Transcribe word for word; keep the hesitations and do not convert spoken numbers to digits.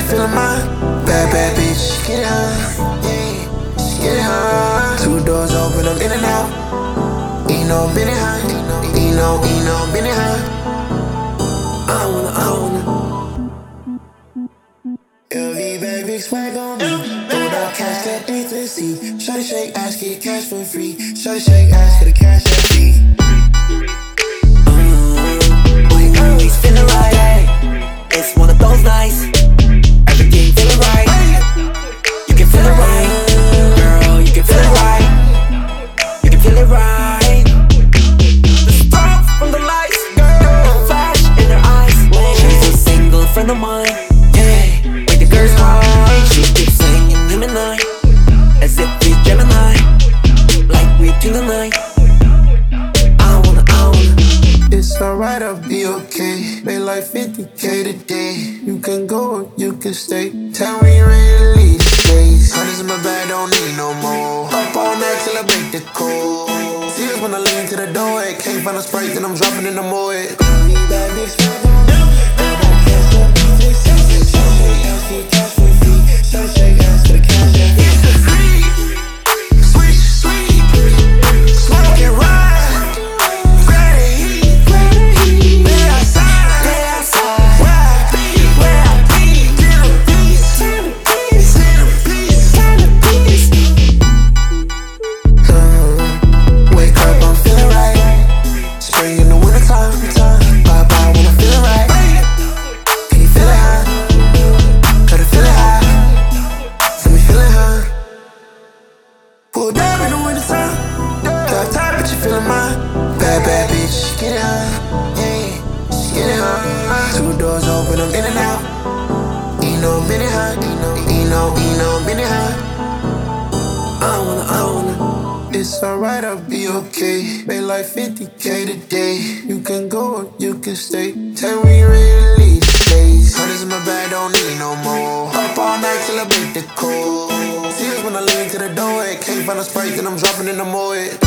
you feeling mine? Bad, bad bitch, get it high, yeah, just get it high. Two doors open, I'm in and out. Ain't no been it high, ain't no, ain't no been it high. I wanna, I wanna. L V bag, big swag on me. Throw that cash, that A to C. Shawty shake ass, get cash for free. Shawty shake ass, get the cash at fee. My always feeling right. It's one of those nights. Everything feeling right. You can feel it right, girl. You can feel it right. You can feel it right. The spark from the lights, girl. Flash in her eyes. She's a single friend of mine. Yeah, make the girls high. She keeps singing him and I, as if we Gemini, like we till the night. I wanna, I wanna. It's alright, I'll be okay. Made like fifty K today. You can go or you can stay. Tell me you ready to leave the place. Hundreds in my bag, don't need no more. Up all night till I break the code. See this when I lean to the doorway. Can't find a Sprite, then I'm dropping in the moed. Bad bitch, shake ass to the cash at fee. Sweet, sweet, smoke and ride. Grab the heat, lay outside, Stay outside. where I be, where I be. Centerpiece, centerpiece, centerpiece. Uh, wake up, I'm feeling right. Spring in the wintertime, time. Bye bye when I'm feeling right. Can you feel it high? Gotta feel it high. Got me feeling high. Pulled up in the wintertime. Got tired, but you feeling mine. Bad, bad bitch, get it high. Yeah, just get it high. Two doors open, I'm in and out. Ain't no minute high. Ain't no, ain't no, ain't no minute high. I wanna, I wanna. It's alright, I'll be okay. Made like fifty K today. You can go or you can stay. Tell me you ready to leave the place. Hundreds in my bag, don't need no more. Up all night till I break the code. See this when I lean to the doorway. Can't find a Sprite, then I'm dropping in the moed.